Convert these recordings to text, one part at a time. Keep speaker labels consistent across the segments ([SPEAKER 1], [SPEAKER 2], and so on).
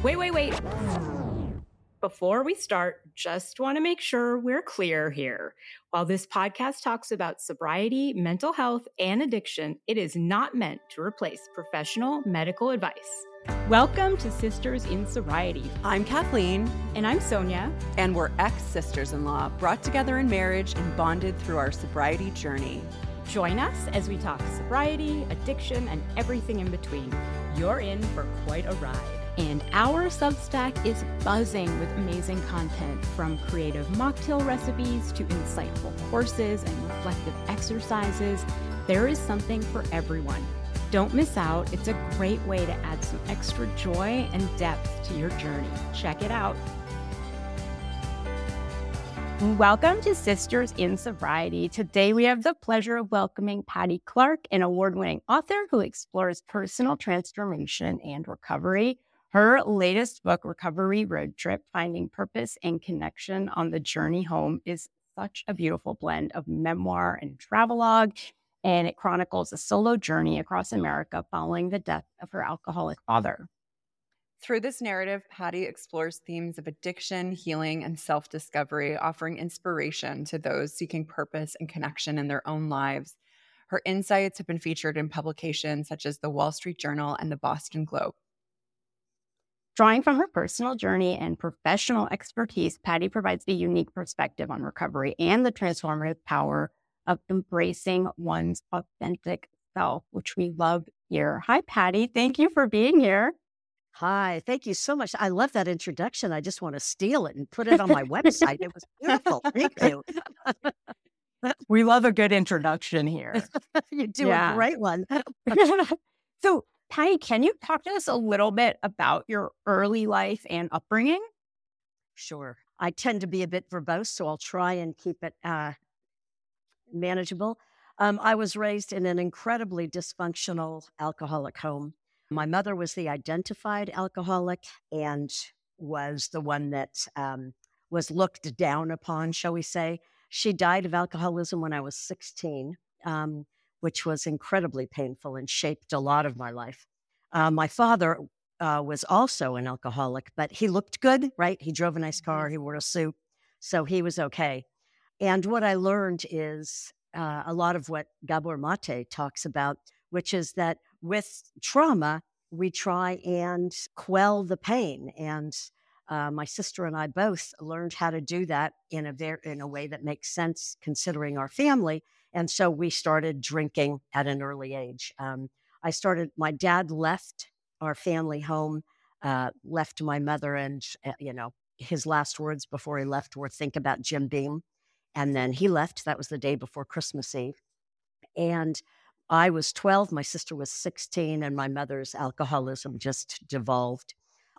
[SPEAKER 1] Wait. Before we start, just want to make sure we're clear here. While this podcast talks about sobriety, mental health, and addiction, it is not meant to replace professional medical advice. Welcome to Sisters in Sobriety.
[SPEAKER 2] I'm Kathleen.
[SPEAKER 1] And I'm Sonia.
[SPEAKER 2] And we're ex-sisters-in-law, brought together in marriage and bonded through our sobriety journey.
[SPEAKER 1] Join us as we talk sobriety, addiction, and everything in between. You're in for quite a ride. And our Substack is buzzing with amazing content, from creative mocktail recipes to insightful courses and reflective exercises. There is something for everyone. Don't miss out. It's a great way to add some extra joy and depth to your journey. Check it out. Welcome to Sisters in Sobriety. Today we have the pleasure of welcoming Patty Clark, an award-winning author who explores personal transformation and recovery. Her latest book, Recovery Road Trip: Finding Purpose and Connection on the Journey Home, is such a beautiful blend of memoir and travelogue, and it chronicles a solo journey across America following the death of her alcoholic father.
[SPEAKER 2] Through this narrative, Patty explores themes of addiction, healing, and self-discovery, offering inspiration to those seeking purpose and connection in their own lives. Her insights have been featured in publications such as the Wall Street Journal and the Boston Globe.
[SPEAKER 1] Drawing from her personal journey and professional expertise, Patty provides a unique perspective on recovery and the transformative power of embracing one's authentic self, which we love here. Hi, Patty. Thank you for being here.
[SPEAKER 3] Hi, thank you so much. I love that introduction. I just want to steal it and put it on my website. It was beautiful. Thank you.
[SPEAKER 1] We love a good introduction here.
[SPEAKER 3] You do a great one.
[SPEAKER 1] So, Patty, can you talk to us a little bit about your early life and upbringing?
[SPEAKER 3] Sure. I tend to be a bit verbose, so I'll try and keep it manageable. I was raised in an incredibly dysfunctional alcoholic home. My mother was the identified alcoholic and was the one that was looked down upon, shall we say. She died of alcoholism when I was 16. Which was incredibly painful and shaped a lot of my life. My father was also an alcoholic, but he looked good, right? He drove a nice car, he wore a suit, so he was okay. And what I learned is a lot of what Gabor Mate talks about, which is that with trauma, we try and quell the pain. And my sister and I both learned how to do that in a way that makes sense considering our family. And so we started drinking at an early age. My dad left our family home, left my mother, and, his last words before he left were, "Think about Jim Beam." And then he left. That was the day before Christmas Eve. And I was 12, my sister was 16, and my mother's alcoholism just devolved.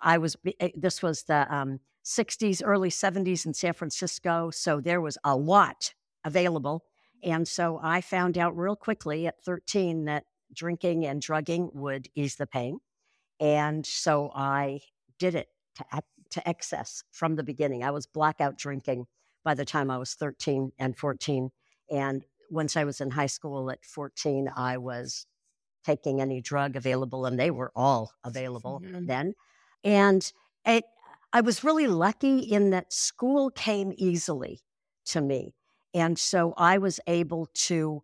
[SPEAKER 3] This was the 60s, early 70s in San Francisco. So there was a lot available. And so I found out real quickly at 13 that drinking and drugging would ease the pain. And so I did it to excess from the beginning. I was blackout drinking by the time I was 13 and 14. And once I was in high school at 14, I was taking any drug available, and they were all available then. And I was really lucky in that school came easily to me. And so I was able to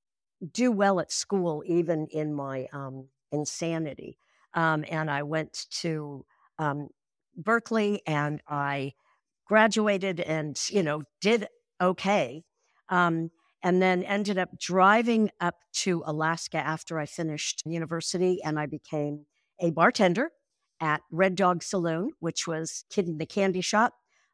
[SPEAKER 3] do well at school, even in my insanity. And I went to Berkeley, and I graduated and, did okay. And then ended up driving up to Alaska after I finished university, and I became a bartender at Red Dog Saloon, which was the candy shop,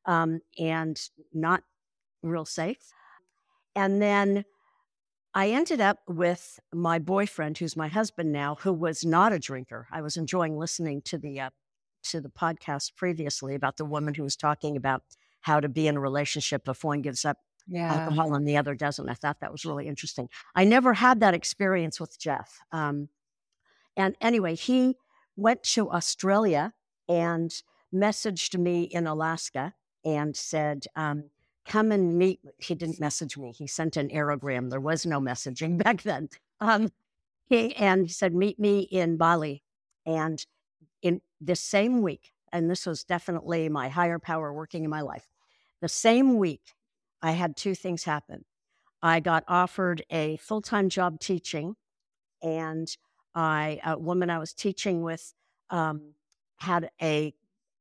[SPEAKER 3] and not real safe. And then I ended up with my boyfriend, who's my husband now, who was not a drinker. I was enjoying listening to the podcast previously about the woman who was talking about how to be in a relationship if one gives up alcohol and the other doesn't. I thought that was really interesting. I never had that experience with Jeff. And anyway, he went to Australia and messaged me in Alaska and said, come and meet. He didn't message me. He sent an aerogram. There was no messaging back then. He said, meet me in Bali. And in the same week, and this was definitely my higher power working in my life. The same week, I had two things happen. I got offered a full-time job teaching, and a woman I was teaching with had a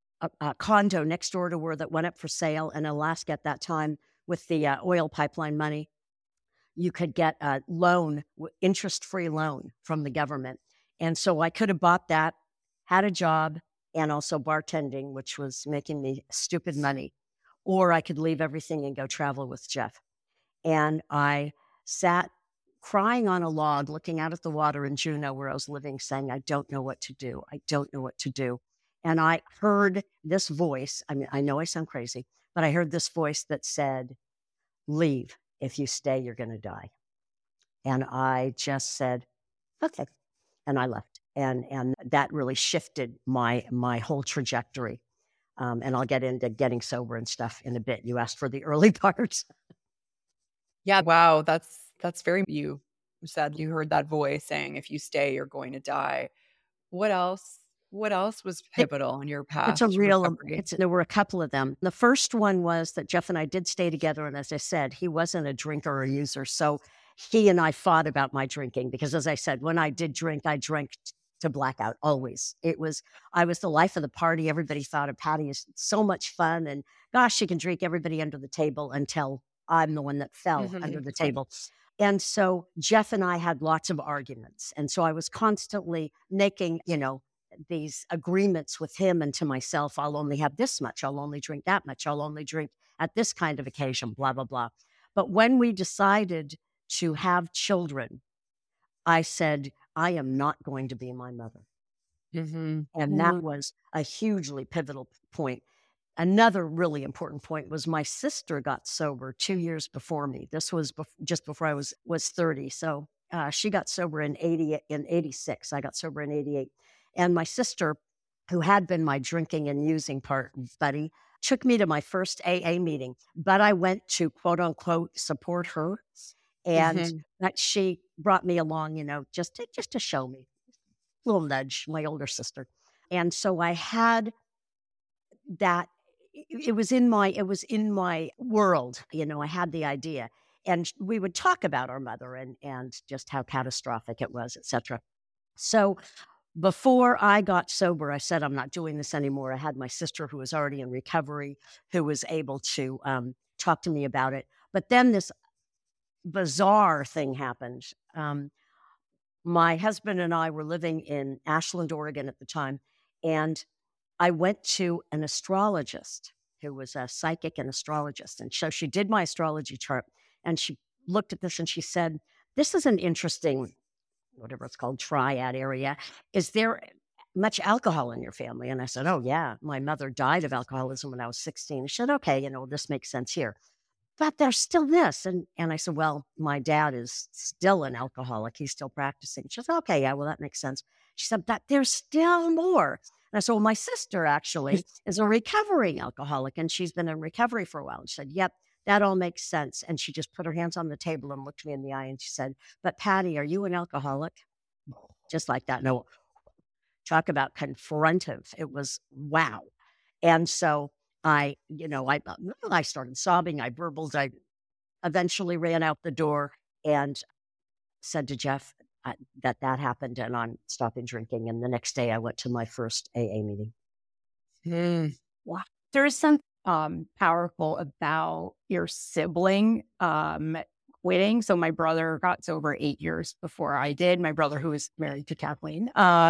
[SPEAKER 3] condo next door to her that went up for sale in Alaska at that time with the oil pipeline money. You could get a loan, interest-free loan from the government. And so I could have bought that, had a job, and also bartending, which was making me stupid money. Or I could leave everything and go travel with Jeff. And I sat crying on a log, looking out at the water in Juneau where I was living, saying, I don't know what to do. I don't know what to do. And I heard this voice. I mean, I know I sound crazy, but I heard this voice that said, leave. If you stay, you're going to die. And I just said, okay. And I left. And that really shifted my whole trajectory. And I'll get into getting sober and stuff in a bit. You asked for the early parts.
[SPEAKER 2] Yeah. Wow. That's very, you said you heard that voice saying, if you stay, you're going to die. What else? What else was pivotal in your path to recovery?
[SPEAKER 3] There were a couple of them. The first one was that Jeff and I did stay together. And as I said, he wasn't a drinker or a user. So he and I fought about my drinking because, as I said, when I did drink, I drank to blackout always. I was the life of the party. Everybody thought of Patty as so much fun. And gosh, she can drink everybody under the table until I'm the one that fell under the table. And so Jeff and I had lots of arguments. And so I was constantly making, these agreements with him and to myself. I'll only have this much. I'll only drink that much. I'll only drink at this kind of occasion, blah, blah, blah. But when we decided to have children, I said, I am not going to be my mother. And that was a hugely pivotal point. Another really important point was my sister got sober 2 years before me. This was just before I was 30. So she got sober in 86. I got sober in 88. And my sister, who had been my drinking and using buddy, took me to my first AA meeting. But I went to, quote unquote, support her. And that she brought me along, just to show me. A little nudge, my older sister. And so I had that. It was in my world, I had the idea. And we would talk about our mother and just how catastrophic it was, et cetera. So before I got sober, I said, I'm not doing this anymore. I had my sister who was already in recovery, who was able to talk to me about it. But then this bizarre thing happened. My husband and I were living in Ashland, Oregon at the time. And I went to an astrologist who was a psychic and astrologist. And so she did my astrology chart and she looked at this and she said, this is an interesting, whatever it's called, triad area. Is there much alcohol in your family? And I said, oh yeah, my mother died of alcoholism when I was 16. She said, okay, this makes sense here. But there's still this. And I said, well, my dad is still an alcoholic. He's still practicing. She said, okay, yeah, well, that makes sense. She said, but there's still more. And I said, well, my sister actually is a recovering alcoholic, and she's been in recovery for a while. And she said, yep, that all makes sense. And she just put her hands on the table and looked me in the eye, and she said, but Patty, are you an alcoholic? Just like that. No, talk about confrontive. It was wow. And so I started sobbing. I burbled. I eventually ran out the door and said to Jeff that happened and I'm stopping drinking. And the next day I went to my first AA meeting.
[SPEAKER 1] Wow. There is something powerful about your sibling quitting. So my brother got sober 8 years before I did. My brother, who was married to Kathleen.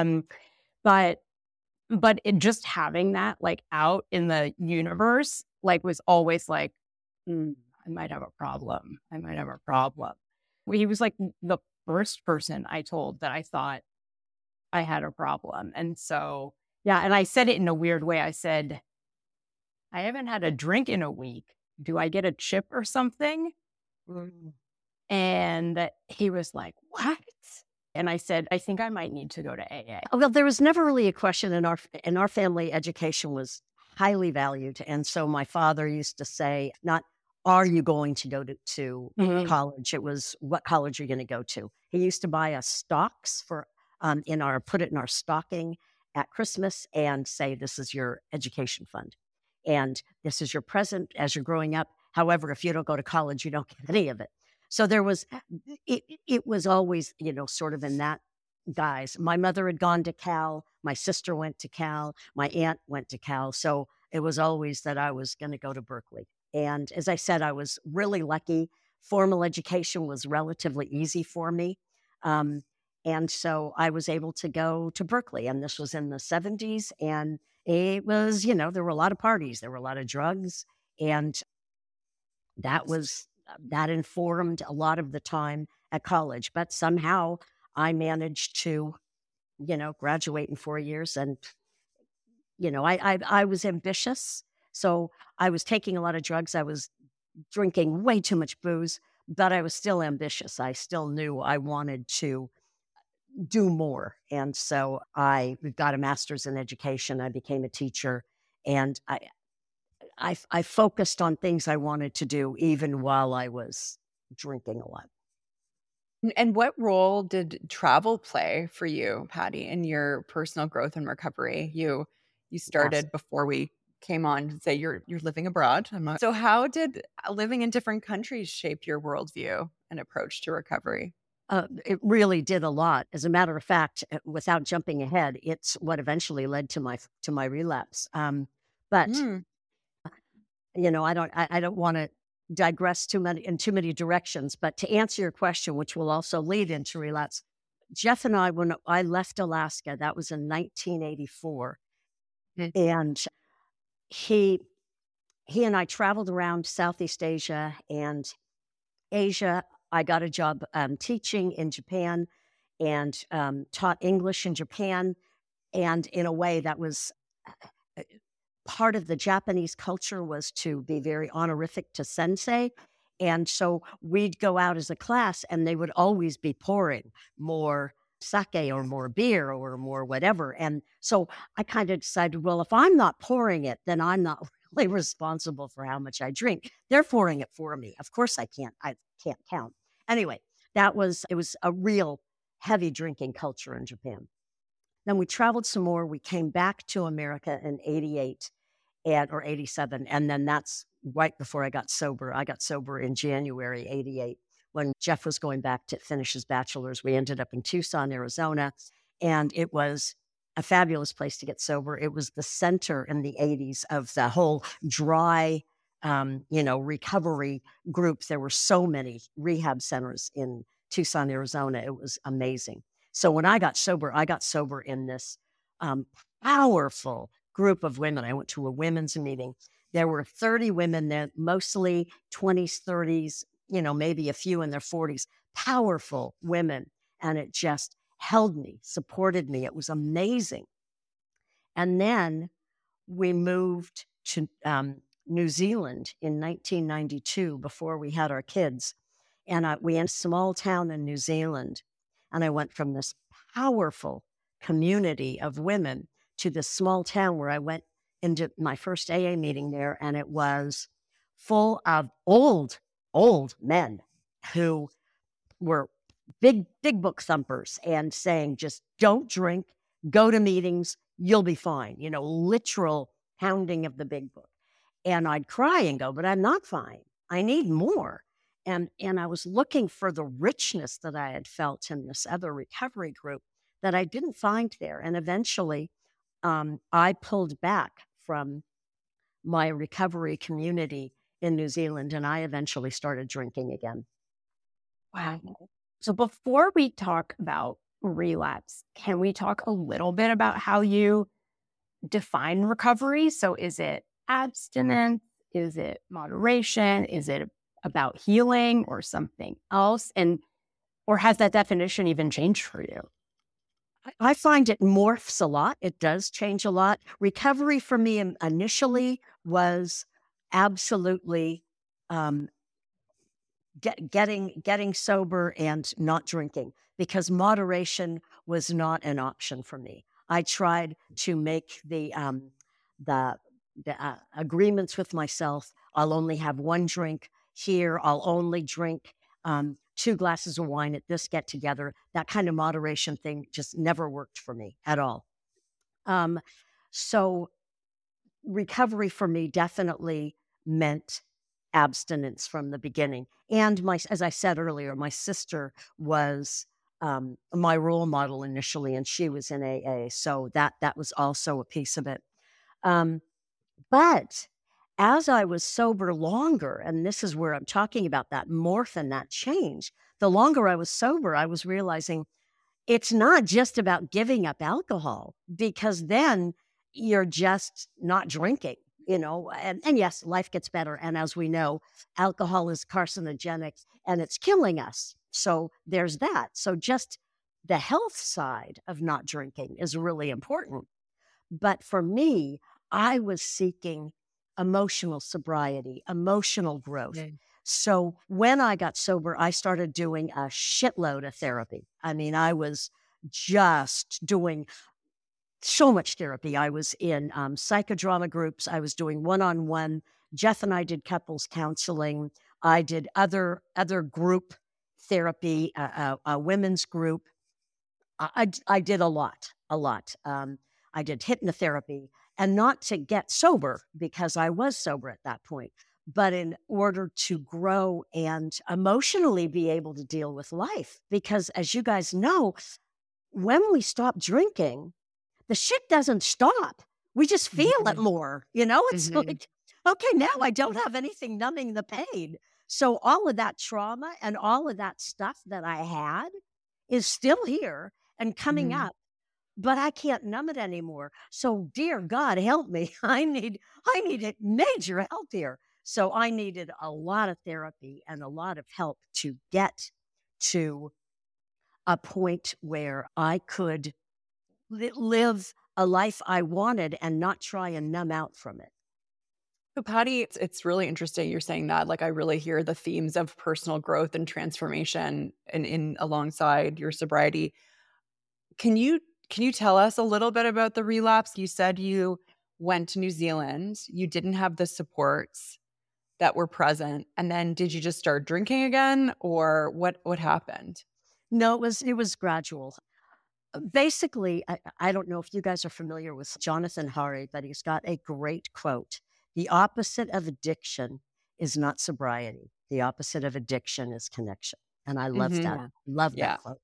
[SPEAKER 1] But it just having that out in the universe, was always I might have a problem. I might have a problem. He was the first person I told that I thought I had a problem. And so, yeah. And I said it in a weird way. I said, I haven't had a drink in a week. Do I get a chip or something? And he was like, what? And I said, I think I might need to go to AA.
[SPEAKER 3] Well, there was never really a question in our family. Education was highly valued. And so my father used to say, not, are you going to go to college? It was, what college are you going to go to? He used to buy us stocks put it in our stocking. at Christmas and say, this is your education fund. And this is your present as you're growing up. However, if you don't go to college, you don't get any of it. So it was always, sort of in that guise. My mother had gone to Cal. My sister went to Cal. My aunt went to Cal. So it was always that I was going to go to Berkeley. And as I said, I was really lucky. Formal education was relatively easy for me. And so I was able to go to Berkeley. And this was in the 70s. And it was, there were a lot of parties. There were a lot of drugs. And that informed a lot of the time at college. But somehow I managed to, graduate in 4 years. And, I was ambitious. So I was taking a lot of drugs. I was drinking way too much booze, but I was still ambitious. I still knew I wanted to do more. And so I got a master's in education. I became a teacher, and I focused on things I wanted to do even while I was drinking a lot.
[SPEAKER 2] And what role did travel play for you, Patty, in your personal growth and recovery? You started before we came on to say you're living abroad. So how did living in different countries shape your worldview and approach to recovery?
[SPEAKER 3] It really did a lot. As a matter of fact, without jumping ahead, it's what eventually led to my relapse. But I don't want to digress in too many directions. But to answer your question, which will also lead into relapse, Jeff and I, when I left Alaska, that was in 1984, and he and I traveled around Southeast Asia and Asia. I got a job teaching in Japan and taught English in Japan. And in a way that was part of the Japanese culture was to be very honorific to sensei. And so we'd go out as a class and they would always be pouring more sake or more beer or more whatever. And so I kind of decided, well, if I'm not pouring it, then I'm not really responsible for how much I drink. They're pouring it for me. Of course I can't count. Anyway, it was a real heavy drinking culture in Japan. Then we traveled some more. We came back to America in 88 or 87. And then that's right before I got sober. I got sober in January 88 when Jeff was going back to finish his bachelor's. We ended up in Tucson, Arizona, and it was a fabulous place to get sober. It was the center in the 80s of the whole dry, recovery group. There were so many rehab centers in Tucson, Arizona. It was amazing. So when I got sober in this powerful group of women. I went to a women's meeting. There were 30 women there, mostly 20s, 30s, maybe a few in their 40s, powerful women. And it just held me, supported me. It was amazing. And then we moved to New Zealand in 1992 before we had our kids. And we in a small town in New Zealand. And I went from this powerful community of women to this small town where I went into my first AA meeting there. And it was full of old men who were big book thumpers and saying, just don't drink, go to meetings, you'll be fine. Literal pounding of the big book. And I'd cry and go, but I'm not fine. I need more. And I was looking for the richness that I had felt in this other recovery group that I didn't find there. And eventually I pulled back from my recovery community in New Zealand, and I eventually started drinking again.
[SPEAKER 1] Wow. So before we talk about relapse, can we talk a little bit about how you define recovery? So is it abstinence? Is it moderation? Is it about healing or something else? Or has that definition even changed for you?
[SPEAKER 3] I find it morphs a lot. It does change a lot. Recovery for me initially was absolutely getting sober and not drinking, because moderation was not an option for me. I tried to make the agreements with myself. I'll only have one drink here. I'll only drink 2 glasses of wine at this get together. That kind of moderation thing just never worked for me at all. So recovery for me definitely meant abstinence from the beginning. And as I said earlier, my sister was my role model initially, and she was in AA. So that was also a piece of it. But as I was sober longer, and this is where I'm talking about that morph and that change, the longer I was sober, I was realizing it's not just about giving up alcohol, because then you're just not drinking, and yes, life gets better. And as we know, alcohol is carcinogenic and it's killing us. So there's that. So just the health side of not drinking is really important. But for me, I was seeking emotional sobriety, emotional growth.
[SPEAKER 2] Yeah.
[SPEAKER 3] So when I got sober, I started doing a shitload of therapy. I mean, I was just doing so much therapy. I was in psychodrama groups. I was doing one-on-one. Jeff and I did couples counseling. I did other group therapy, a women's group. I did a lot. I did hypnotherapy, and not to get sober, because I was sober at that point, but in order to grow and emotionally be able to deal with life. Because as you guys know, when we stop drinking, the shit doesn't stop. We just feel it more. It's like, okay, now I don't have anything numbing the pain. So all of that trauma and all of that stuff that I had is still here and coming up, but I can't numb it anymore. So dear God, help me. I need major help here. So I needed a lot of therapy and a lot of help to get to a point where I could live a life I wanted and not try and numb out from it.
[SPEAKER 2] So Patty, it's really interesting you're saying that. Like, I really hear the themes of personal growth and transformation in alongside your sobriety. Can you tell us a little bit about the relapse? You said you went to New Zealand. You didn't have the supports that were present. And then did you just start drinking again, or what happened?
[SPEAKER 3] No, it was gradual. Basically, I don't know if you guys are familiar with Jonathan Hari, but he's got a great quote. The opposite of addiction is not sobriety. The opposite of addiction is connection. And I love that. Love that quote.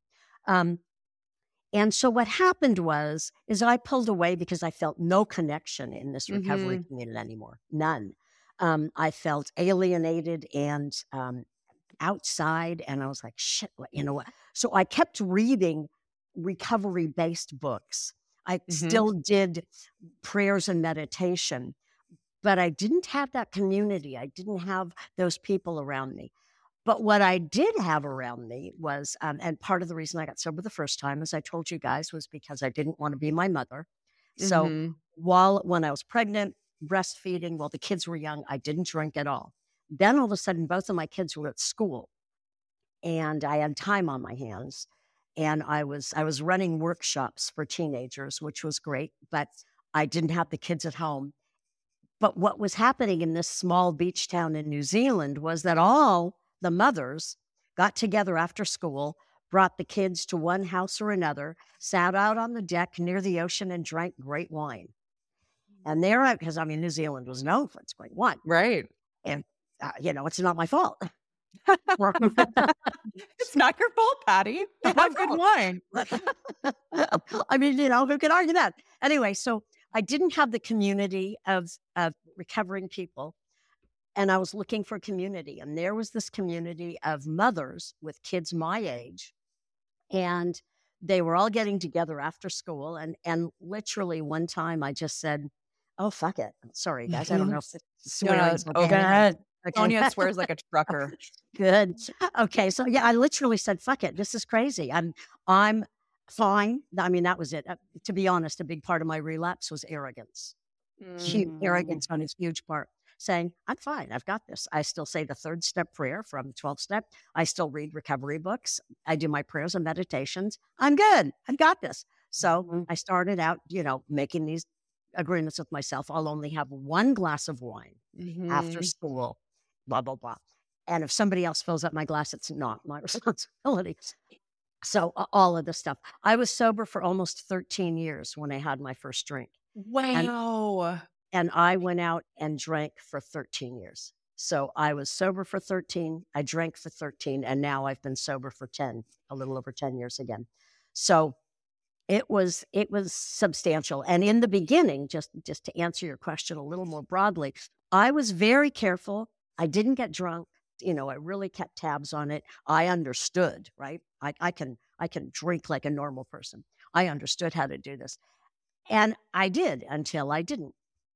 [SPEAKER 3] And so what happened is I pulled away because I felt no connection in this recovery community anymore. None. I felt alienated and outside, and I was like, shit, what? So I kept reading recovery-based books. I still did prayers and meditation, but I didn't have that community. I didn't have those people around me. But what I did have around me was, and part of the reason I got sober the first time, as I told you guys, was because I didn't want to be my mother. So when I was pregnant, breastfeeding, while the kids were young, I didn't drink at all. Then all of a sudden, both of my kids were at school, and I had time on my hands. And I was running workshops for teenagers, which was great, but I didn't have the kids at home. But what was happening in this small beach town in New Zealand was that all the mothers got together after school, brought the kids to one house or another, sat out on the deck near the ocean and drank great wine. And because New Zealand was known for its great wine.
[SPEAKER 2] Right.
[SPEAKER 3] And, it's not my fault.
[SPEAKER 2] It's not your fault, Patty. You have good wine.
[SPEAKER 3] Who could argue that? Anyway, so I didn't have the community of recovering people, and I was looking for community. And there was this community of mothers with kids my age, and they were all getting together after school. And literally one time I just said, oh, fuck it. Sorry, guys. I don't know if it's swearing.
[SPEAKER 2] Go ahead. Sonia swears like a trucker.
[SPEAKER 3] Good. Okay. So I literally said, fuck it. This is crazy. I'm fine. That was it. To be honest, a big part of my relapse was arrogance. Huge arrogance on his huge part, saying, I'm fine. I've got this. I still say the 3rd step prayer from 12 step. I still read recovery books. I do my prayers and meditations. I'm good. I've got this. So I started out, making these agreements with myself. I'll only have one glass of wine after school. Blah, blah, blah. And if somebody else fills up my glass, it's not my responsibility. So all of this stuff. I was sober for almost 13 years when I had my first drink.
[SPEAKER 2] Wow.
[SPEAKER 3] And I went out and drank for 13 years. So I was sober for 13, I drank for 13, and now I've been sober for 10, a little over 10 years again. So it was substantial. And in the beginning, just to answer your question a little more broadly, I was very careful. I didn't get drunk. I really kept tabs on it. I understood, right? I can drink like a normal person. I understood how to do this. And I did until I didn't.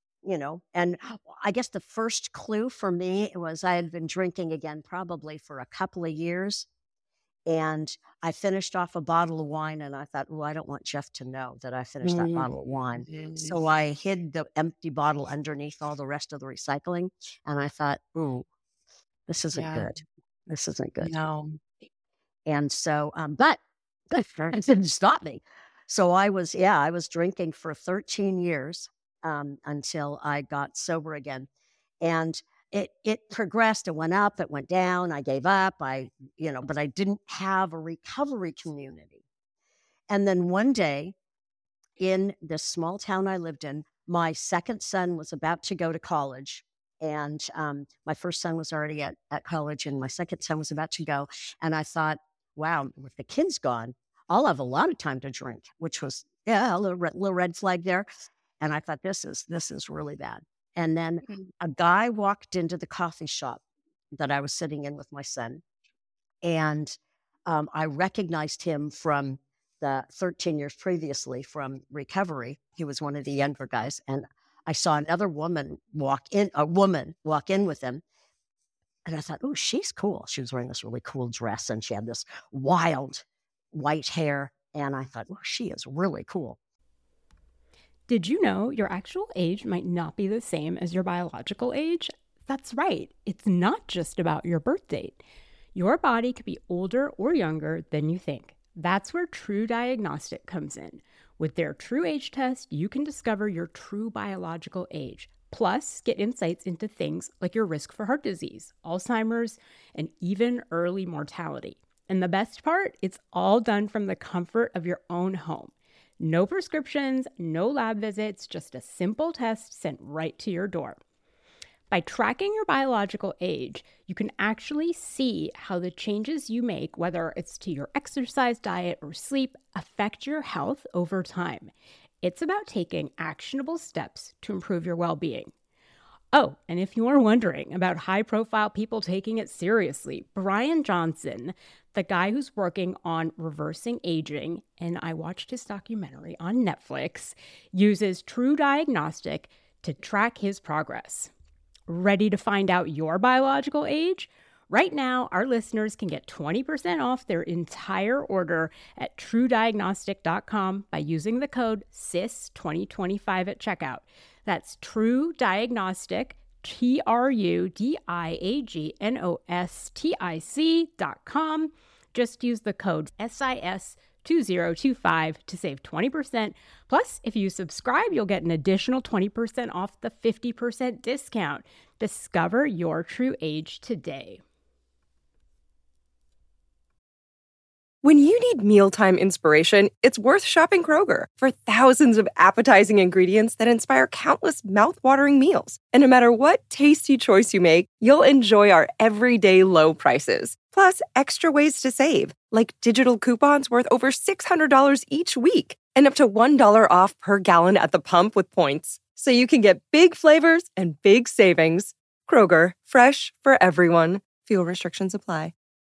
[SPEAKER 3] And I guess the first clue for me was I had been drinking again probably for a couple of years. And I finished off a bottle of wine and I thought, I don't want Jeff to know that I finished that bottle of wine. So I hid the empty bottle underneath all the rest of the recycling. And I thought, this isn't good. This isn't good.
[SPEAKER 2] No.
[SPEAKER 3] And so, but it didn't stop me. So I was drinking for 13 years. Until I got sober again. And it progressed. It went up, it went down. I gave up. But I didn't have a recovery community. And then one day in this small town I lived in, my second son was about to go to college. And my first son was already at college and my second son was about to go. And I thought, wow, with the kids gone, I'll have a lot of time to drink, which was, a little red flag there. And I thought, this is really bad. And then a guy walked into the coffee shop that I was sitting in with my son. And I recognized him from the 13 years previously from recovery. He was one of the younger guys. And I saw another woman walk in with him. And I thought, oh, she's cool. She was wearing this really cool dress and she had this wild white hair. And I thought, she is really cool.
[SPEAKER 4] Did you know your actual age might not be the same as your biological age? That's right. It's not just about your birth date. Your body could be older or younger than you think. That's where True Diagnostic comes in. With their True Age test, you can discover your true biological age, plus get insights into things like your risk for heart disease, Alzheimer's, and even early mortality. And the best part, it's all done from the comfort of your own home. No prescriptions, no lab visits, just a simple test sent right to your door. By tracking your biological age, you can actually see how the changes you make, whether it's to your exercise, diet, or sleep, affect your health over time. It's about taking actionable steps to improve your well-being. Oh, and if you're wondering about high-profile people taking it seriously, Brian Johnson, the guy who's working on reversing aging, and I watched his documentary on Netflix, uses True Diagnostic to track his progress. Ready to find out your biological age? Right now, our listeners can get 20% off their entire order at TrueDiagnostic.com by using the code CIS2025 at checkout. That's True Diagnostic, TrueDiagnostic.com. Just use the code SIS2025 to save 20%. Plus, if you subscribe, you'll get an additional 20% off the 50% discount. Discover your true age today.
[SPEAKER 5] When you need mealtime inspiration, it's worth shopping Kroger for thousands of appetizing ingredients that inspire countless mouth-watering meals. And no matter what tasty choice you make, you'll enjoy our everyday low prices. Plus, extra ways to save, like digital coupons worth over $600 each week and up to $1 off per gallon at the pump with points. So you can get big flavors and big savings. Kroger, fresh for everyone. Fuel restrictions apply.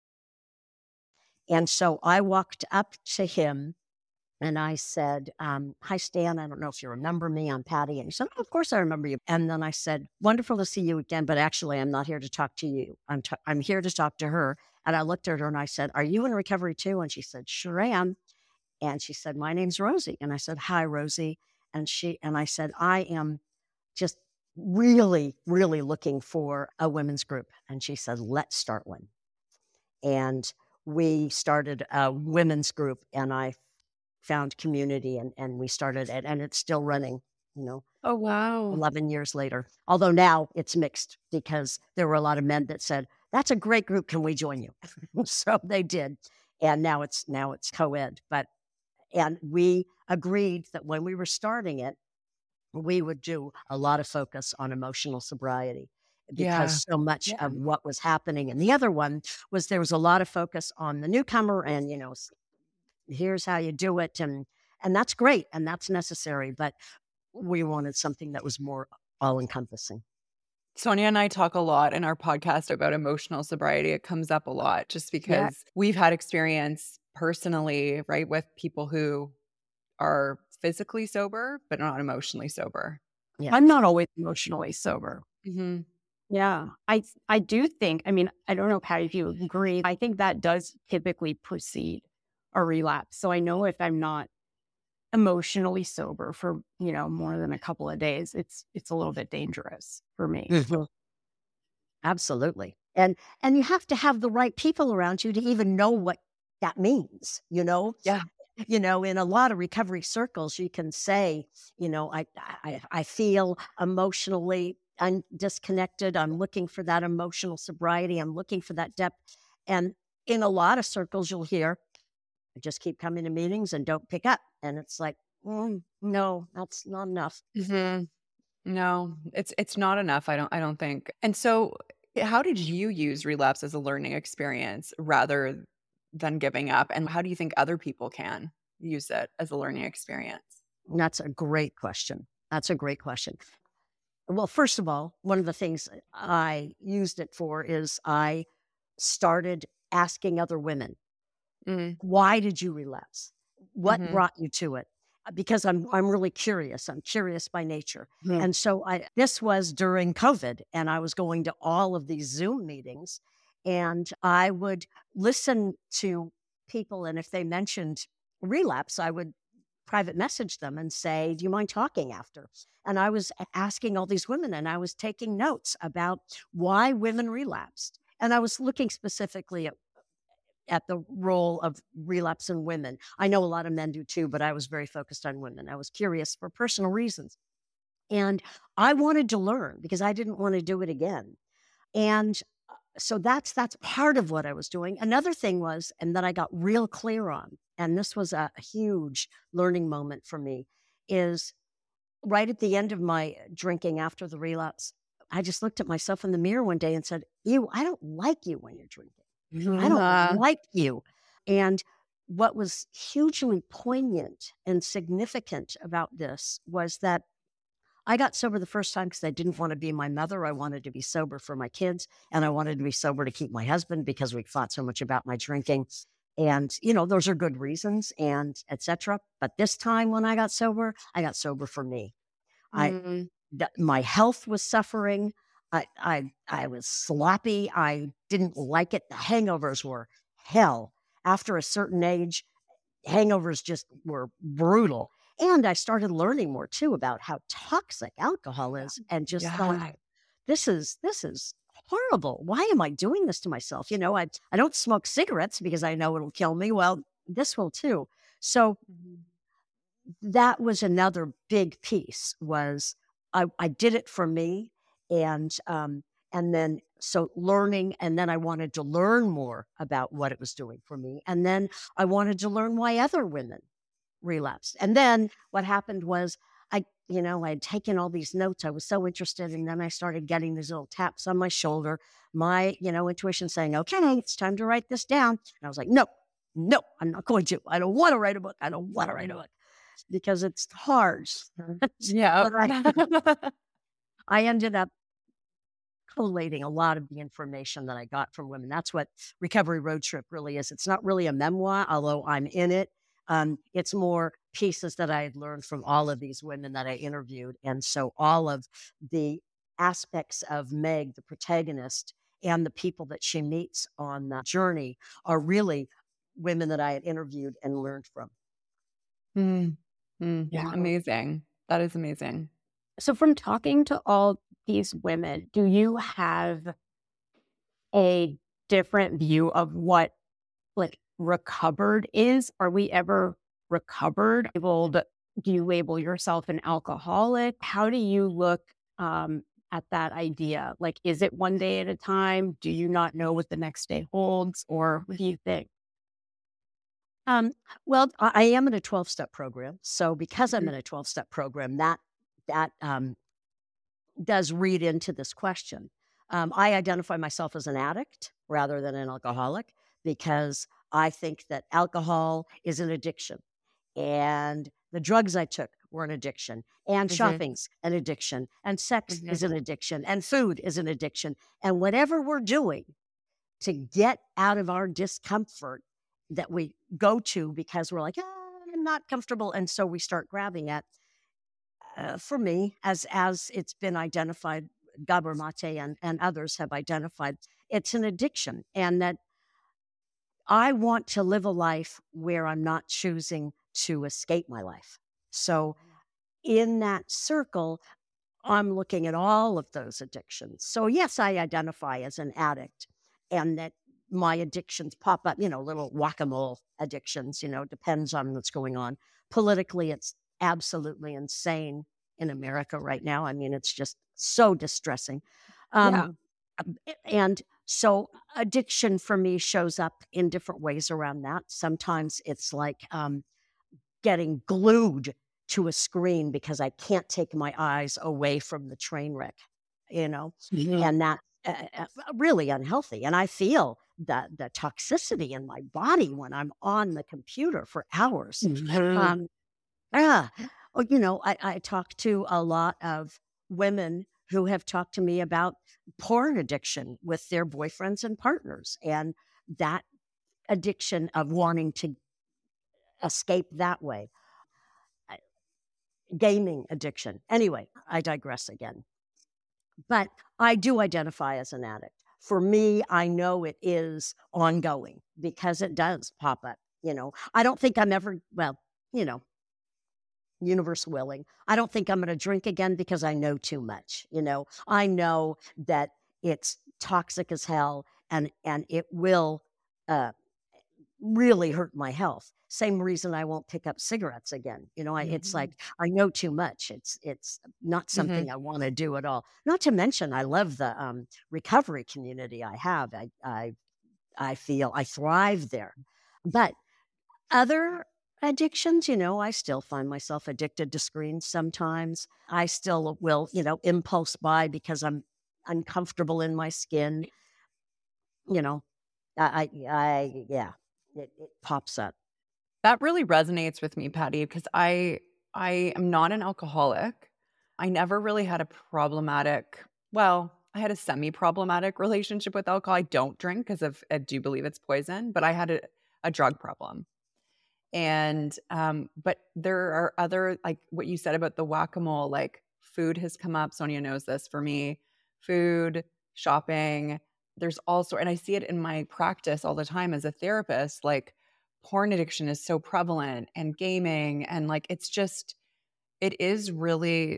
[SPEAKER 3] And so I walked up to him and I said, hi, Stan. I don't know if you remember me. I'm Patty. And he said, oh, of course I remember you. And then I said, wonderful to see you again. But actually, I'm not here to talk to you. I'm here to talk to her. And I looked at her and I said, are you in recovery too? And she said, sure am. And she said, my name's Rosie. And I said, hi, Rosie. And I said, I am just really, really looking for a women's group. And she said, let's start one. And we started a women's group and I found community and we started it and it's still running,
[SPEAKER 2] Oh, wow.
[SPEAKER 3] 11 years later. Although now it's mixed because there were a lot of men that said, that's a great group. Can we join you? So they did. and now it's co-ed. And we agreed that when we were starting it, we would do a lot of focus on emotional sobriety
[SPEAKER 2] Yeah.
[SPEAKER 3] because so much of what was happening. And the other one was there was a lot of focus on the newcomer and, here's how you do it. And that's great. And that's necessary. But we wanted something that was more all encompassing.
[SPEAKER 2] Sonia and I talk a lot in our podcast about emotional sobriety. It comes up a lot just because we've had experience personally, right, with people who are physically sober, but not emotionally sober.
[SPEAKER 3] Yeah.
[SPEAKER 1] I'm not always emotionally sober.
[SPEAKER 2] Mm-hmm.
[SPEAKER 1] Yeah. I do think, I mean, I don't know, Patty, if you agree, I think that does typically precede a relapse. So I know if I'm not emotionally sober for, more than a couple of days, it's a little bit dangerous for me.
[SPEAKER 3] Mhm. Absolutely. And you have to have the right people around you to even know what that means,
[SPEAKER 2] Yeah.
[SPEAKER 3] In a lot of recovery circles, you can say, I feel emotionally disconnected. I'm looking for that emotional sobriety. I'm looking for that depth. And in a lot of circles, you'll hear, I just keep coming to meetings and don't pick up. And it's like, no, that's not enough.
[SPEAKER 2] Mm-hmm. No, it's not enough. I don't think. And so, how did you use relapse as a learning experience rather than giving up? And how do you think other people can use it as a learning experience?
[SPEAKER 3] That's a great question. Well, first of all, one of the things I used it for is I started asking other women, why did you relapse? What brought you to it? Because I'm really curious. I'm curious by nature. And so this was during COVID, and I was going to all of these Zoom meetings, and I would listen to people, and if they mentioned relapse, I would private message them and say, do you mind talking after? And I was asking all these women, and I was taking notes about why women relapsed. And I was looking specifically at the role of relapse in women. I know a lot of men do too, but I was very focused on women. I was curious for personal reasons. And I wanted to learn because I didn't want to do it again. And so that's part of what I was doing. Another thing was, and that I got real clear on, and this was a huge learning moment for me, is right at the end of my drinking after the relapse, I just looked at myself in the mirror one day and said, I don't like you when you're drinking. I don't like you. And what was hugely poignant and significant about this was that I got sober the first time because I didn't want to be my mother. I wanted to be sober for my kids, and I wanted to be sober to keep my husband because we fought so much about my drinking. And, those are good reasons and et cetera. But this time when I got sober for me. My health was suffering. I was sloppy. I didn't like it. The hangovers were hell. After a certain age, hangovers just were brutal. And I started learning more too about how toxic alcohol is, and just thought, this is horrible. Why am I doing this to myself? I don't smoke cigarettes because I know it'll kill me. Well, this will too. So that was another big piece. Was I did it for me, and then so learning, and then I wanted to learn more about what it was doing for me, and then I wanted to learn why other women relapsed. And then what happened was I had taken all these notes. I was so interested, and then I started getting these little taps on my shoulder. My intuition saying, "Okay, it's time to write this down." And I was like, "No, I'm not going to. I don't want to write a book. I don't want to write a book." Because it's hard.
[SPEAKER 2] Yeah.
[SPEAKER 3] I ended up collating a lot of the information that I got from women. That's what Recovery Road Trip really is. It's not really a memoir, although I'm in it. It's more pieces that I had learned from all of these women that I interviewed. And so all of the aspects of Meg, the protagonist, and the people that she meets on the journey are really women that I had interviewed and learned from.
[SPEAKER 2] Yeah. Amazing. That is amazing.
[SPEAKER 1] So from talking to all these women, do you have a different view of what recovered is? Are we ever recovered? Do you label yourself an alcoholic? How do you look at that idea? Is it one day at a time? Do you not know what the next day holds? Or what do you think?
[SPEAKER 3] Um, well, I am in a 12-step program. So because I'm
[SPEAKER 2] Mhm.
[SPEAKER 3] in a 12-step program, that does read into this question. I identify myself as an addict rather than an alcoholic because I think that alcohol is an addiction and the drugs I took were an addiction and
[SPEAKER 2] Mhm.
[SPEAKER 3] shopping's an addiction and sex
[SPEAKER 2] Mhm.
[SPEAKER 3] is an addiction and food is an addiction. And whatever we're doing to get out of our discomfort that we go to because we're like, I'm not comfortable. And so we start grabbing at, for me, as it's been identified, Gabor Mate and others have identified, it's an addiction. And that I want to live a life where I'm not choosing to escape my life. So in that circle, I'm looking at all of those addictions. So, yes, I identify as an addict and that my addictions pop up, little whack-a-mole addictions, depends on what's going on. Politically, it's absolutely insane in America right now. I mean, it's just so distressing.
[SPEAKER 1] Yeah.
[SPEAKER 3] Um, and so addiction for me shows up in different ways around that. Sometimes it's like getting glued to a screen because I can't take my eyes away from the train wreck,
[SPEAKER 1] Mhm.
[SPEAKER 3] and that really unhealthy. And I feel the toxicity in my body when I'm on the computer for hours.
[SPEAKER 1] Mhm.
[SPEAKER 3] Um, ah, I talk to a lot of women who have talked to me about porn addiction with their boyfriends and partners, and that addiction of wanting to escape that way. Gaming addiction. Anyway, I digress again. But I do identify as an addict. For me, I know it is ongoing because it does pop up. I don't think I'm ever, well, you know, universe willing. I don't think I'm going to drink again because I know too much. I know that it's toxic as hell and it will uh, really hurt my health. Same reason I won't pick up cigarettes again. It's like
[SPEAKER 2] Mhm.
[SPEAKER 3] I know too much. It's not
[SPEAKER 2] Mhm.
[SPEAKER 3] something I want to do at all. Not to mention, I love the recovery community I have. I feel I thrive there. But other addictions, I still find myself addicted to screens sometimes. I still will, impulse buy because I'm uncomfortable in my skin. You know, yeah, it pops up.
[SPEAKER 2] That really resonates with me, Patty, because I am not an alcoholic. I never really had a problematic, well, I had a semi-problematic relationship with alcohol. I don't drink because of I do believe it's poison, but I had a drug problem. And but there are other, like what you said about the whack-a-mole, like food has come up. Sonia knows this for me. Food, shopping, there's also, and I see it in my practice all the time as a therapist, like porn addiction is so prevalent and gaming and like it's just it is really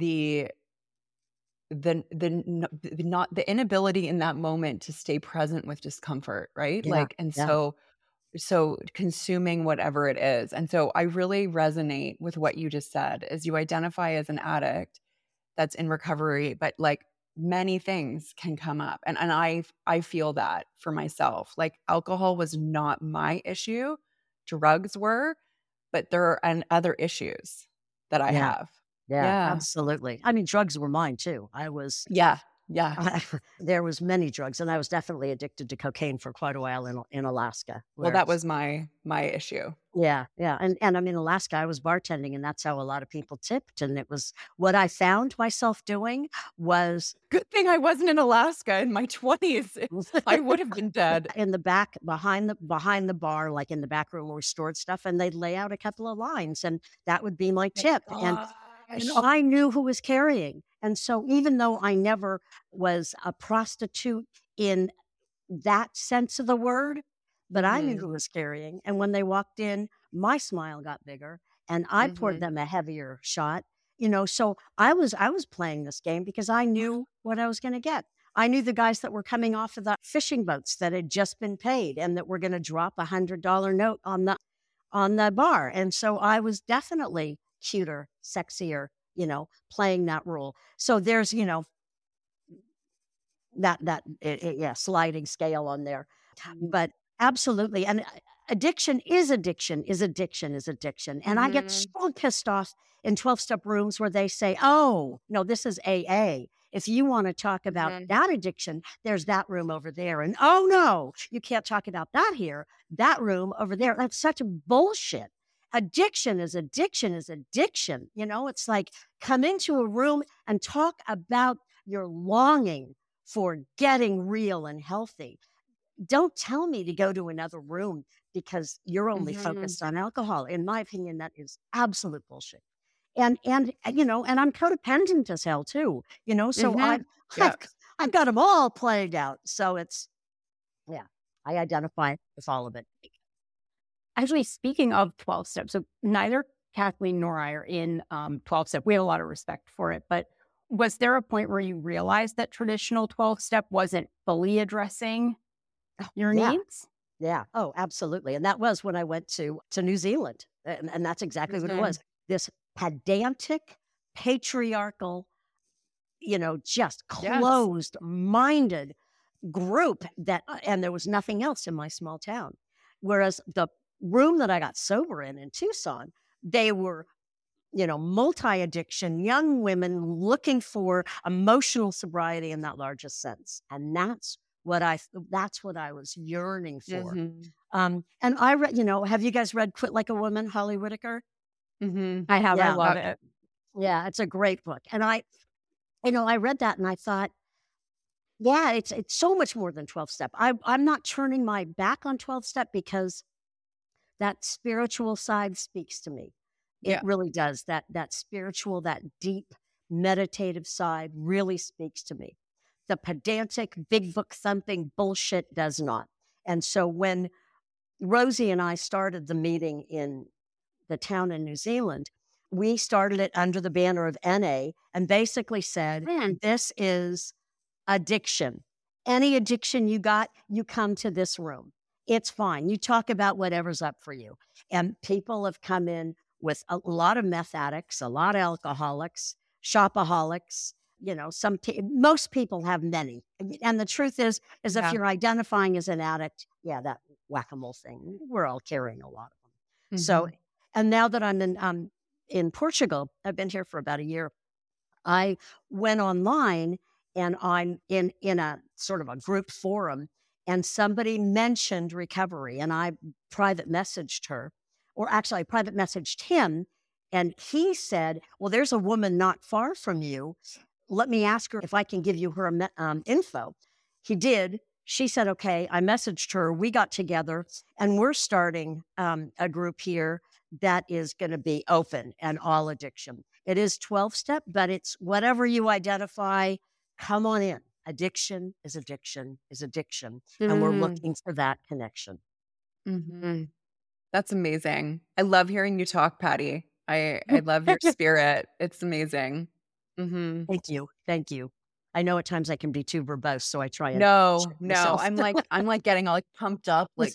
[SPEAKER 2] the not the inability in that moment to stay present with discomfort, right?
[SPEAKER 3] Yeah,
[SPEAKER 2] Like and
[SPEAKER 3] yeah.
[SPEAKER 2] so consuming whatever it is. And so I really resonate with what you just said is you identify as an addict that's in recovery, but like many things can come up. And I feel that for myself. Like alcohol was not my issue, drugs were, but there are and other issues that I
[SPEAKER 3] Yeah,
[SPEAKER 2] have.
[SPEAKER 3] yeah,
[SPEAKER 2] Yeah.
[SPEAKER 3] absolutely. I mean, drugs were mine too.
[SPEAKER 2] Yeah. Yeah.
[SPEAKER 3] There was many drugs, and I was definitely addicted to cocaine for quite a while in Alaska,
[SPEAKER 2] Well,
[SPEAKER 3] where
[SPEAKER 2] that was my issue.
[SPEAKER 3] yeah, yeah, and I'm in Alaska, I was bartending, and that's how a lot of people tipped, and it was what I found myself doing was
[SPEAKER 2] Good thing I wasn't in Alaska in my 20s. I would have been dead.
[SPEAKER 3] in the back behind the bar, like in the back room where we stored stuff, and they'd lay out a couple of lines, and that would be my
[SPEAKER 2] Thank
[SPEAKER 3] tip, and
[SPEAKER 2] gosh.
[SPEAKER 3] I knew who was carrying, and so even though I never was a prostitute in that sense of the word, but I knew
[SPEAKER 2] Mhm.
[SPEAKER 3] who was carrying, and when they walked in, my smile got bigger, and I poured
[SPEAKER 2] Mhm.
[SPEAKER 3] them a heavier shot, so I was playing this game because I knew what I was gonna get. I knew the guys that were coming off of the fishing boats that had just been paid and that were gonna drop $100 note on the bar, and so I was definitely cuter, sexier, playing that role. So there's, that yeah, sliding scale on there.
[SPEAKER 2] Mhm.
[SPEAKER 3] But absolutely, and addiction is addiction is addiction is addiction. And I get so pissed off in 12-step rooms where they say, oh, no, this is AA. If you want to talk about that addiction, there's that room over there. And oh, no, you can't talk about that here, that room over there. That's such bullshit. Addiction is addiction is addiction. You know, it's like come into a room and talk about your longing for getting real and healthy. Don't tell me to go to another room because you're only focused on alcohol. In my opinion, that is absolute bullshit. And you know, and I'm codependent as hell too, you know, so I've got them all played out. So it's, I identify with all of it.
[SPEAKER 1] Actually, speaking of 12 steps, so neither Kathleen nor I are in 12 step. We have a lot of respect for it, but was there a point where you realized that traditional 12 step wasn't fully addressing your needs?
[SPEAKER 3] Yeah. Oh, absolutely. And that was when I went to New Zealand. And that's exactly what it was. This pedantic, patriarchal, you know, just closed-minded group that, and there was nothing else in my small town. Whereas the room that I got sober in Tucson, they were, you know, multi-addiction, young women looking for emotional sobriety in that largest sense. And that's what I was yearning for. And I read, you know, have you guys read Quit Like a Woman, Holly Whitaker?
[SPEAKER 1] I have. I love it.
[SPEAKER 3] Yeah, it's a great book. And I read that and I thought, yeah, it's so much more than 12-step. I'm not turning my back on 12-step because that spiritual side speaks to me. It really does. That spiritual, that deep meditative side really speaks to me. The pedantic, big book thumping bullshit does not. And so when Rosie and I started the meeting in the town in New Zealand, we started it under the banner of NA and basically said, this is addiction. Any addiction you got, you come to this room. It's fine. You talk about whatever's up for you. And people have come in with a lot of meth addicts, a lot of alcoholics, shopaholics. You know, most people have many. And the truth is if you're identifying as an addict, that whack-a-mole thing, we're all carrying a lot of them. So, and now that I'm in Portugal, I've been here for about a year, I went online and I'm in a sort of a group forum and somebody mentioned recovery and I private messaged her, or actually I private messaged him and he said, well, there's a woman not far from you. Let me ask her if I can give you her info. He did. She said, okay. I messaged her. We got together and we're starting a group here that is going to be open and all addiction. It is 12-step, but it's whatever you identify, come on in. Addiction is addiction is addiction. And we're looking for that connection.
[SPEAKER 2] That's amazing. I love hearing you talk, Patty. I love your spirit. It's amazing.
[SPEAKER 3] Thank you. Thank you. I know at times I can be too verbose, so I try and
[SPEAKER 2] No. I'm like getting all like pumped up. Like,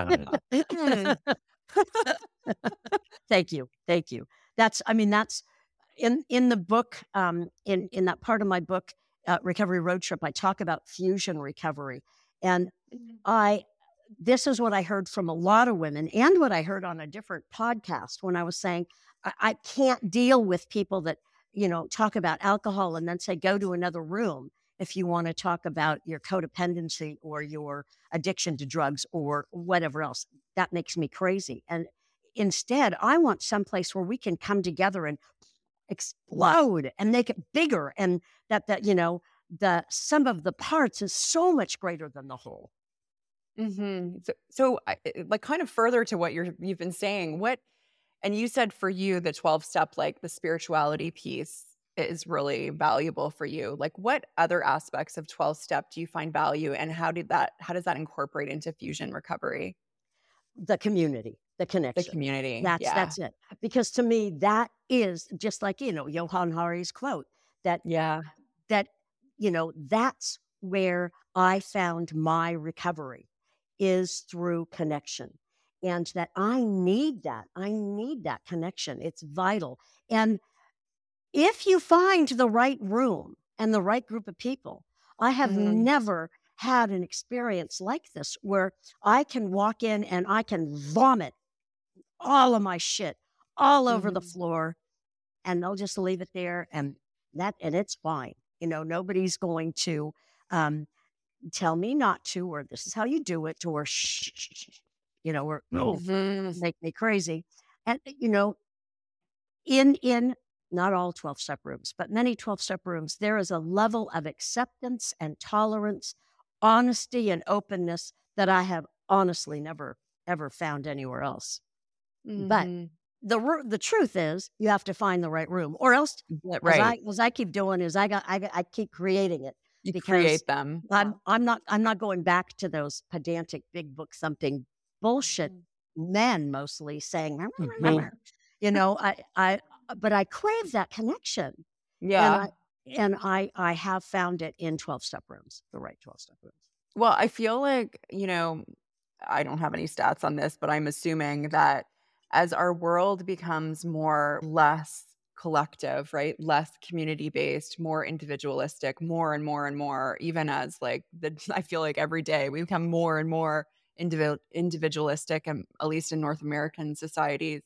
[SPEAKER 3] Thank you. That's in the book, in that part of my book, Recovery Road Trip, I talk about fusion recovery. And this is what I heard from a lot of women and what I heard on a different podcast when I was saying, I can't deal with people that, you know, talk about alcohol and then say, go to another room if you want to talk about your codependency or your addiction to drugs or whatever else. That makes me crazy. And instead, I want someplace where we can come together and explode and make it bigger. And that you know, the sum of the parts is so much greater than the whole.
[SPEAKER 2] So like kind of further to what you've been saying, and you said for you, the 12-step, like the spirituality piece is really valuable for you. Like what other aspects of 12-step do you find value and how does that incorporate into fusion recovery?
[SPEAKER 3] The community, the connection.
[SPEAKER 2] The community.
[SPEAKER 3] That's it. Because to me, that is just like, you know, Johann Hari's quote that, you know, that's where I found my recovery is through connection. And that I need that connection. It's vital. And if you find the right room and the right group of people, I have never had an experience like this where I can walk in and I can vomit all of my shit all over the floor, and they'll just leave it there, and it's fine. Nobody's going to tell me not to, or this is how you do it, or shh, or make me crazy. And in not all 12-step rooms, but many 12-step rooms, there is a level of acceptance and tolerance, honesty and openness that I have honestly never, ever found anywhere else. But the truth is, you have to find the right room, or else, as I keep doing, is I keep creating it.
[SPEAKER 2] You create them.
[SPEAKER 3] I'm not going back to those pedantic big book thumping bullshit men mostly saying, but I crave that connection.
[SPEAKER 2] Yeah.
[SPEAKER 3] And I have found it in 12-step rooms, the right 12-step rooms.
[SPEAKER 2] Well, I feel like, I don't have any stats on this, but I'm assuming that as our world becomes less collective, right? Less community-based, more individualistic, more and more and more, even as I feel like every day we become more and more individualistic, and at least in North American societies,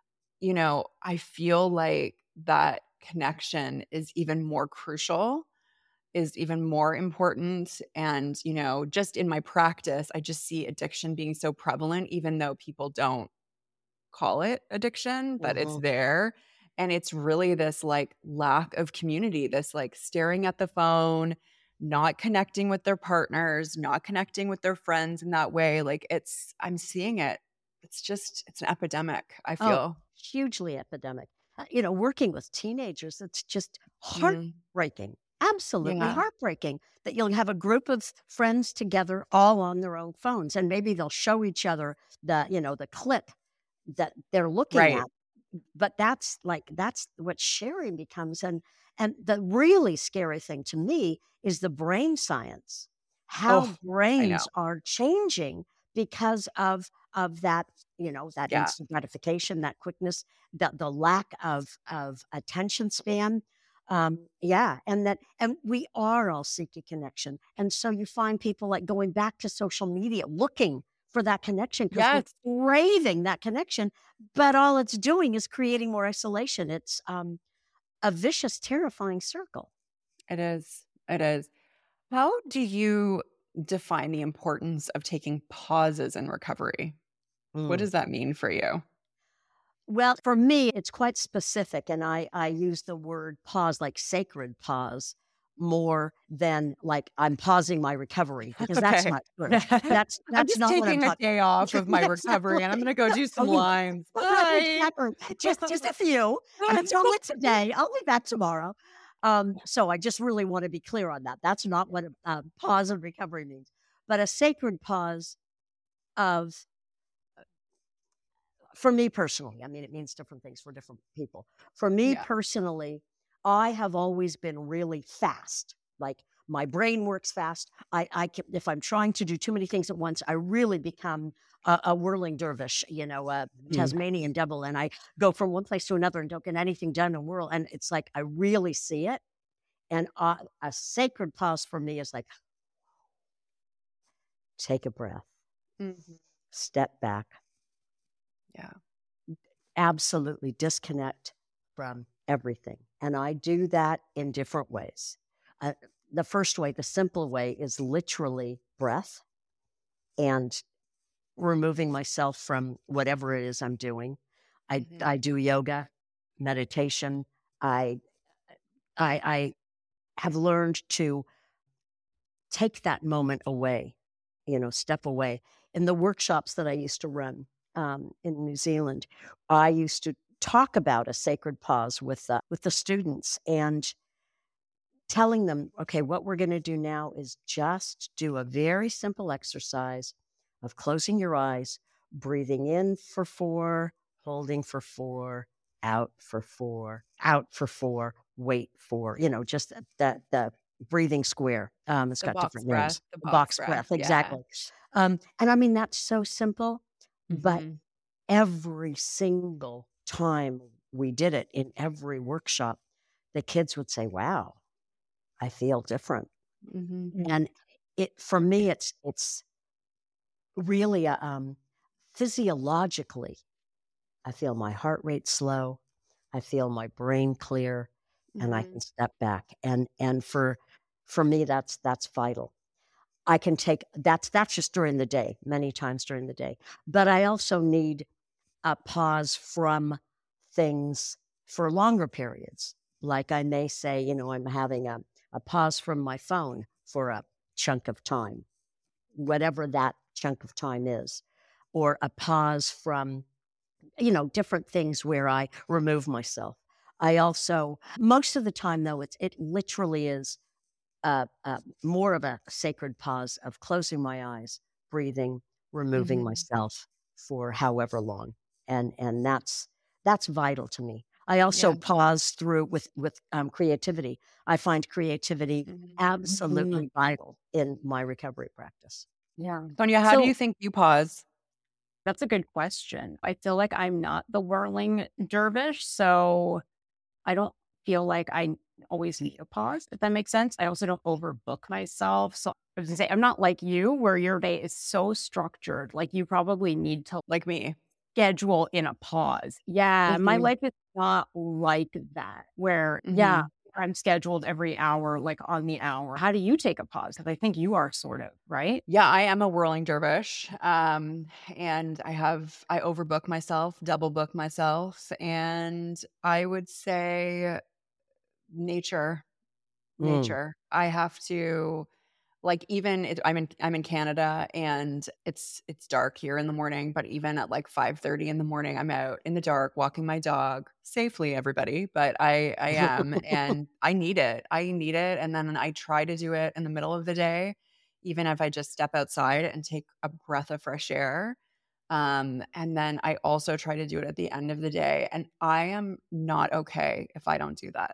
[SPEAKER 2] I feel like that connection is even more crucial, is even more important. And, just in my practice, I just see addiction being so prevalent, even though people don't call it addiction, but it's there. And it's really this lack of community, this staring at the phone, not connecting with their partners, not connecting with their friends in that way. I'm seeing it. It's an epidemic, I feel.
[SPEAKER 3] Hugely epidemic. Working with teenagers, it's just heartbreaking. Absolutely heartbreaking that you'll have a group of friends together all on their own phones, and maybe they'll show each other the clip that they're looking at. But that's what sharing becomes. And the really scary thing to me is the brain science, how brains are changing because of that, that instant gratification, that quickness, the lack of attention span. And we are all seeking connection. And so you find people going back to social media, looking for that connection, because we're craving that connection, but all it's doing is creating more isolation. It's a vicious, terrifying circle.
[SPEAKER 2] It is. How do you define the importance of taking pauses in recovery? What does that mean for you?
[SPEAKER 3] Well, for me, it's quite specific, and I use the word pause, like sacred pause, more than I'm pausing my recovery, because that's not true. That's
[SPEAKER 2] I'm just
[SPEAKER 3] not
[SPEAKER 2] taking
[SPEAKER 3] what
[SPEAKER 2] a day off of my recovery, and I'm going to go do some lines. Bye.
[SPEAKER 3] Just a few. And it's only today. I'll be back tomorrow. So I just really want to be clear on that. That's not what a pause of recovery means. But a sacred pause for me personally, it means different things for different people. For me personally, I have always been really fast. My brain works fast. I can, if I'm trying to do too many things at once, I really become a whirling dervish, a Tasmanian devil, and I go from one place to another and don't get anything done and whirl. And it's I really see it. And a sacred pause for me is take a breath, step back.
[SPEAKER 2] Yeah.
[SPEAKER 3] Absolutely disconnect from everything. And I do that in different ways. The first way, the simple way, is literally breath and removing myself from whatever it is I'm doing. I do yoga, meditation. I have learned to take that moment away, step away. In the workshops that I used to run in New Zealand, I used to talk about a sacred pause with the students and telling them, okay, what we're going to do now is just do a very simple exercise of closing your eyes, breathing in for 4, holding for 4, out for 4, out for 4, wait for, just the breathing square. It's got different names.
[SPEAKER 2] The
[SPEAKER 3] box breath, exactly. And that's so simple, but every single time we did it in every workshop, the kids would say, wow, I feel different. And for me, it's really physiologically, I feel my heart rate slow. I feel my brain clear, and I can step back. And for me, that's vital. I can take that's just during the day, many times during the day. But I also need a pause from things for longer periods. Like I may say, I'm having a pause from my phone for a chunk of time, whatever that chunk of time is, or a pause from, different things where I remove myself. I also, most of the time though, it literally is more of a sacred pause of closing my eyes, breathing, removing myself for however long, and that's vital to me. I also pause through with creativity. I find creativity absolutely vital in my recovery practice.
[SPEAKER 1] Yeah.
[SPEAKER 2] Sonia, how do you think you pause?
[SPEAKER 1] That's a good question. I feel like I'm not the whirling dervish, so I don't feel like I always need a pause, if that makes sense. I also don't overbook myself. So I was gonna say, I'm not like you where your day is so structured. Like you probably need to
[SPEAKER 2] Like me.
[SPEAKER 1] schedule in a pause. Yeah. My life is not like that where, I'm scheduled every hour, like on the hour. How do you take a pause? Because I think you are sort of, right?
[SPEAKER 2] Yeah, I am a whirling dervish. And I overbook myself, double book myself. And I would say nature. I have to I'm in Canada, and it's dark here in the morning, but even at like 5:30 in the morning, I'm out in the dark walking my dog safely, everybody, but I am, and I need it. And then I try to do it in the middle of the day, even if I just step outside and take a breath of fresh air. And then I also try to do it at the end of the day, and I am not okay if I don't do that.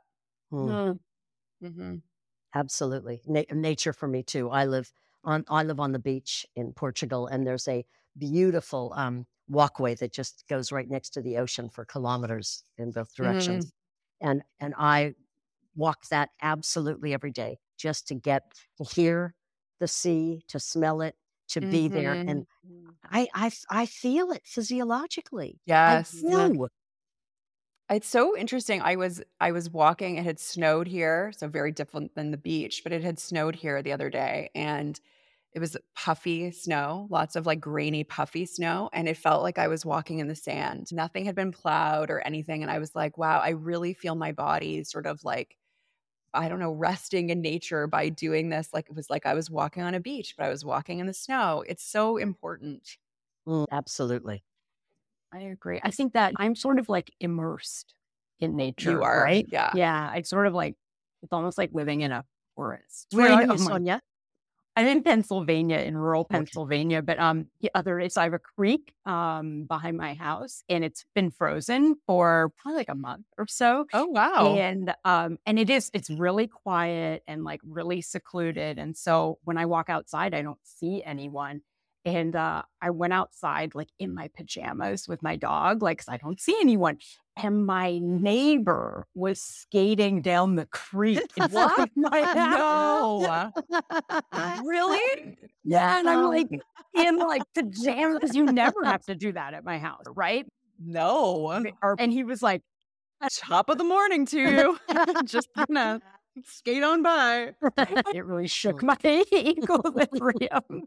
[SPEAKER 3] Absolutely. Nature for me too. I live on the beach in Portugal, and there's a beautiful walkway that just goes right next to the ocean for kilometers in both directions. And I walk that absolutely every day just to get to hear the sea, to smell it, to be there. And I feel it physiologically.
[SPEAKER 2] Yes.
[SPEAKER 3] I do.
[SPEAKER 2] It's so interesting. I was walking, it had snowed here, so very different than the beach, but it had snowed here the other day, and it was puffy snow, lots of like grainy puffy snow, and it felt like I was walking in the sand. Nothing had been plowed or anything, and I was like, wow, I really feel my body sort of like, I don't know, resting in nature by doing this. Like it was like I was walking on a beach, but I was walking in the snow. It's so important.
[SPEAKER 3] Absolutely.
[SPEAKER 1] I agree. I think that I'm sort of like immersed in nature.
[SPEAKER 2] You are,
[SPEAKER 1] right?
[SPEAKER 2] yeah.
[SPEAKER 1] Yeah. I sort of like, it's almost like living in a forest.
[SPEAKER 3] Where are you, Sonia?
[SPEAKER 1] I'm in Pennsylvania, in rural Pennsylvania, but the other is I have a creek behind my house, and it's been frozen for probably like a month or so.
[SPEAKER 2] Oh, wow.
[SPEAKER 1] And it's really quiet and like really secluded. And so when I walk outside, I don't see anyone. And I went outside like in my pajamas with my dog, like, 'cause I don't see anyone. And my neighbor was skating down the creek in front of my house.
[SPEAKER 2] No. Really?
[SPEAKER 1] Yeah. And I'm like in like pajamas, because you never have to do that at my house, right?
[SPEAKER 2] No.
[SPEAKER 1] And he was like,
[SPEAKER 2] top of the morning to you. Just gonna skate on by.
[SPEAKER 1] it really shook my equilibrium.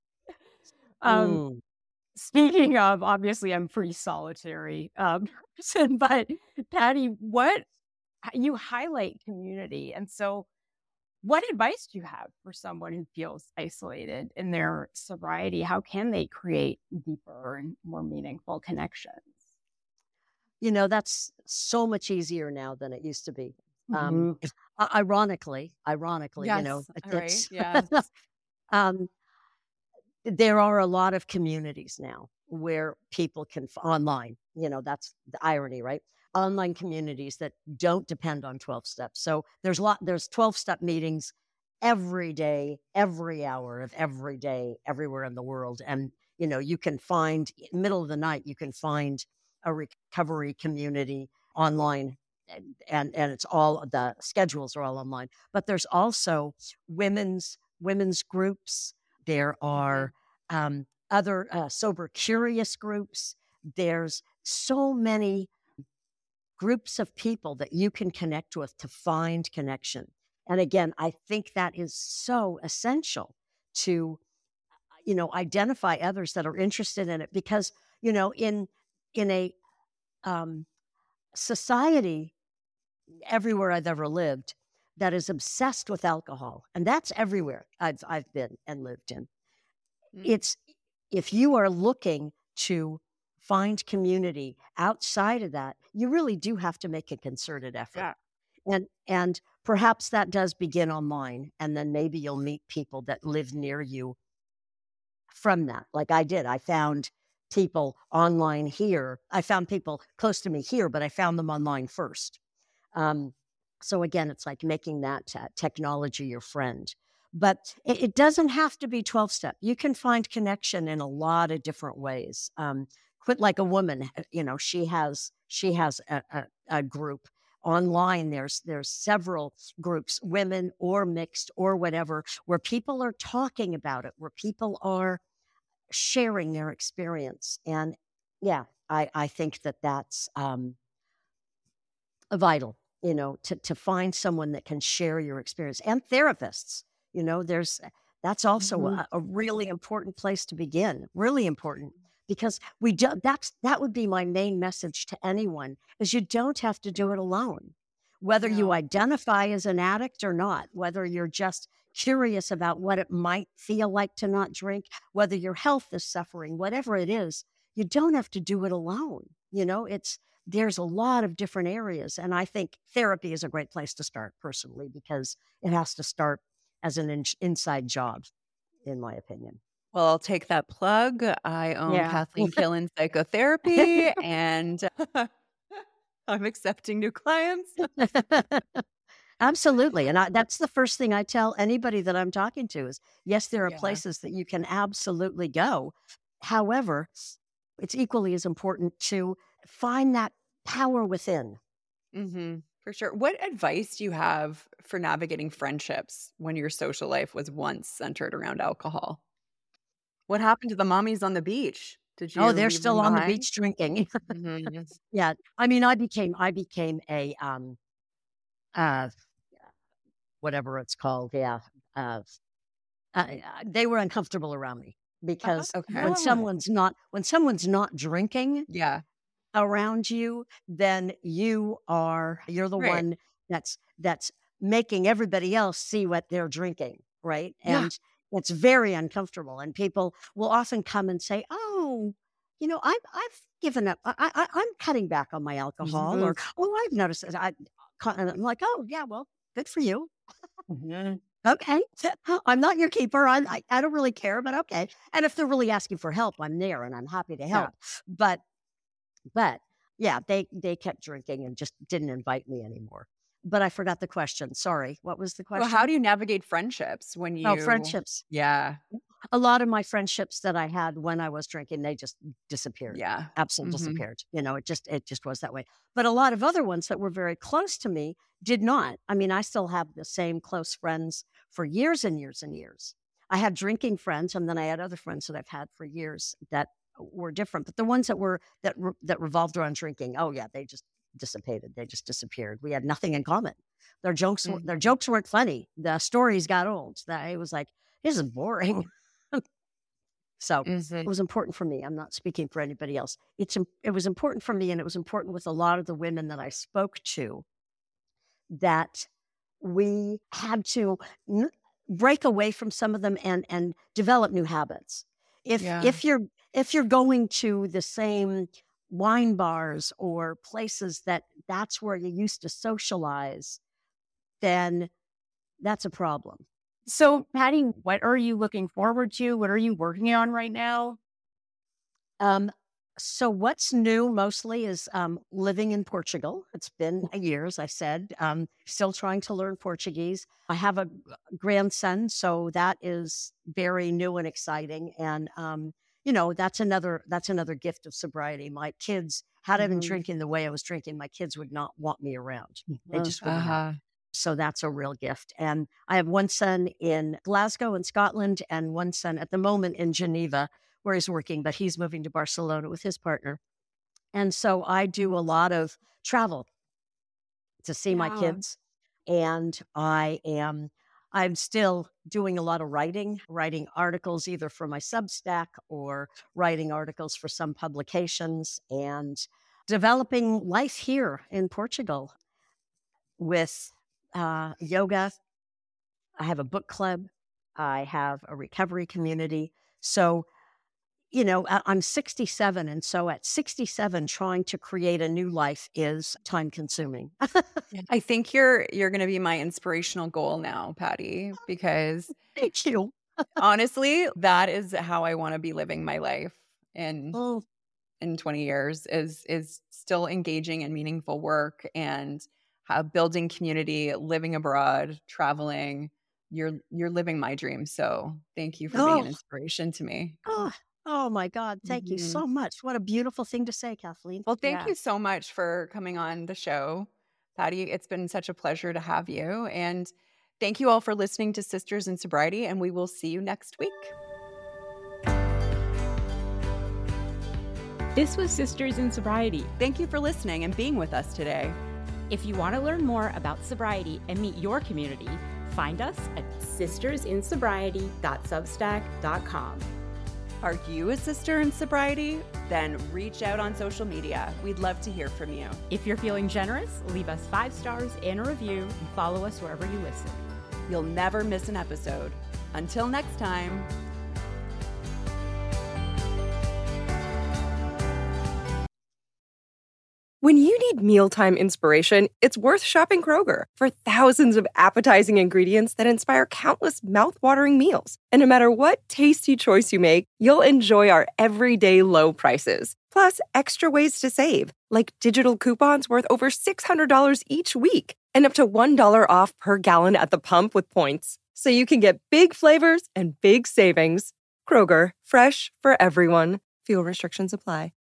[SPEAKER 1] Speaking of, obviously, I'm pretty solitary person, but Patty, you highlight community. And so what advice do you have for someone who feels isolated in their sobriety? How can they create deeper and more meaningful connections?
[SPEAKER 3] That's so much easier now than it used to be. Ironically,
[SPEAKER 2] Yes.
[SPEAKER 3] it's,
[SPEAKER 2] Yes.
[SPEAKER 3] there are a lot of communities now where people can online, that's the irony, right? Online communities that don't depend on 12 steps. So there's 12 step meetings every day, every hour of every day, everywhere in the world. And, you can find middle of the night, you can find a recovery community online, and it's all, the schedules are all online. But there's also women's women's groups. There are other sober curious groups. There's so many groups of people that you can connect with to find connection. And again, I think that is so essential to, identify others that are interested in it, because, in a society everywhere I've ever lived that is obsessed with alcohol, and that's everywhere I've been and lived in. It's, if you are looking to find community outside of that, you really do have to make a concerted effort.
[SPEAKER 2] Yeah.
[SPEAKER 3] And perhaps that does begin online, and then maybe you'll meet people that live near you from that. Like I did. I found people online here. I found people close to me here, but I found them online first. So again, it's like making that technology your friend. But it doesn't have to be 12-step. You can find connection in a lot of different ways. Quit Like a Woman, she has a group online. There's several groups, women or mixed or whatever, where people are talking about it, where people are sharing their experience. And yeah, I think that's vital, to find someone that can share your experience. And therapists, that's also a really important place to begin. Really important, because that would be my main message to anyone, is you don't have to do it alone. Whether you identify as an addict or not, whether you're just curious about what it might feel like to not drink, whether your health is suffering, whatever it is, you don't have to do it alone. There's a lot of different areas. And I think therapy is a great place to start personally, because it has to start as an inside job, in my opinion.
[SPEAKER 2] Well, I'll take that plug. I own Kathleen Killen Psychotherapy, and I'm accepting new clients.
[SPEAKER 3] Absolutely. And that's the first thing I tell anybody that I'm talking to is, yes, there are places that you can absolutely go. However, it's equally as important to find that power within.
[SPEAKER 2] Mm-hmm. For sure. What advice do you have for navigating friendships when your social life was once centered around alcohol? What happened to the mommies on the beach? Did you?
[SPEAKER 3] Oh, they're still on the beach drinking.
[SPEAKER 2] Mm-hmm.
[SPEAKER 3] Yeah. I mean, I became a, whatever it's called. Yeah. They were uncomfortable around me, because when someone's not drinking around you, then you're the one that's making everybody else see what they're drinking. Right. And it's very uncomfortable. And people will often come and say, oh, I've given up. I'm cutting back on my alcohol, or, oh, I've noticed that. And I'm like, oh yeah, well, good for you. Okay. I'm not your keeper. I don't really care, but okay. And if they're really asking for help, I'm there and I'm happy to help. But yeah, they kept drinking and just didn't invite me anymore. But I forgot the question. Sorry. What was the question?
[SPEAKER 2] Well, how do you navigate friendships when you...
[SPEAKER 3] Oh, friendships.
[SPEAKER 2] Yeah.
[SPEAKER 3] A lot of my friendships that I had when I was drinking, they just disappeared.
[SPEAKER 2] Yeah.
[SPEAKER 3] Absolutely disappeared. It just was that way. But a lot of other ones that were very close to me did not. I mean, I still have the same close friends for years and years and years. I had drinking friends, and then I had other friends that I've had for years that were different. But the ones that revolved around drinking, oh yeah, they just dissipated. They just disappeared. We had nothing in common. Their jokes weren't funny. The stories got old. It was like, this is boring. So it was important for me. I'm not speaking for anybody else. It was important for me, and it was important with a lot of the women that I spoke to, that we had to break away from some of them and develop new habits. If you're going to the same wine bars or places that's where you used to socialize, then that's a problem.
[SPEAKER 1] So, Patty, what are you looking forward to? What are you working on right now?
[SPEAKER 3] So what's new mostly is living in Portugal. It's been a year, as I said. Still trying to learn Portuguese. I have a grandson, so that is very new and exciting. And that's another gift of sobriety. My kids, had I been drinking the way I was drinking, my kids would not want me around. They just wouldn't. So that's a real gift. And I have one son in Glasgow in Scotland and one son at the moment in Geneva where he's working, but he's moving to Barcelona with his partner. And so I do a lot of travel to see my kids. And I'm still doing a lot of writing articles either for my Substack or writing articles for some publications and developing life here in Portugal with yoga. I have a book club. I have a recovery community. So, I'm 67. And so at 67, trying to create a new life is time consuming.
[SPEAKER 2] I think you're going to be my inspirational goal now, Patty, because
[SPEAKER 3] Thank you.
[SPEAKER 2] honestly, that is how I want to be living my life in 20 years is still engaging in meaningful work and building community, living abroad, traveling. You're living my dream. So thank you for being an inspiration to me.
[SPEAKER 3] Oh my God. Thank you so much. What a beautiful thing to say, Kathleen.
[SPEAKER 2] Well, thank you so much for coming on the show, Patty. It's been such a pleasure to have you. And thank you all for listening to Sisters in Sobriety, and we will see you next week.
[SPEAKER 4] This was Sisters in Sobriety.
[SPEAKER 2] Thank you for listening and being with us today.
[SPEAKER 4] If you want to learn more about sobriety and meet your community, find us at sistersinsobriety.substack.com.
[SPEAKER 2] Are you a sister in sobriety? Then reach out on social media. We'd love to hear from you.
[SPEAKER 4] If you're feeling generous, leave us 5 stars and a review and follow us wherever you listen.
[SPEAKER 2] You'll never miss an episode. Until next time.
[SPEAKER 5] When you need mealtime inspiration, it's worth shopping Kroger for thousands of appetizing ingredients that inspire countless mouth-watering meals. And no matter what tasty choice you make, you'll enjoy our everyday low prices. Plus, extra ways to save, like digital coupons worth over $600 each week and up to $1 off per gallon at the pump with points. So you can get big flavors and big savings. Kroger, fresh for everyone. Fuel restrictions apply.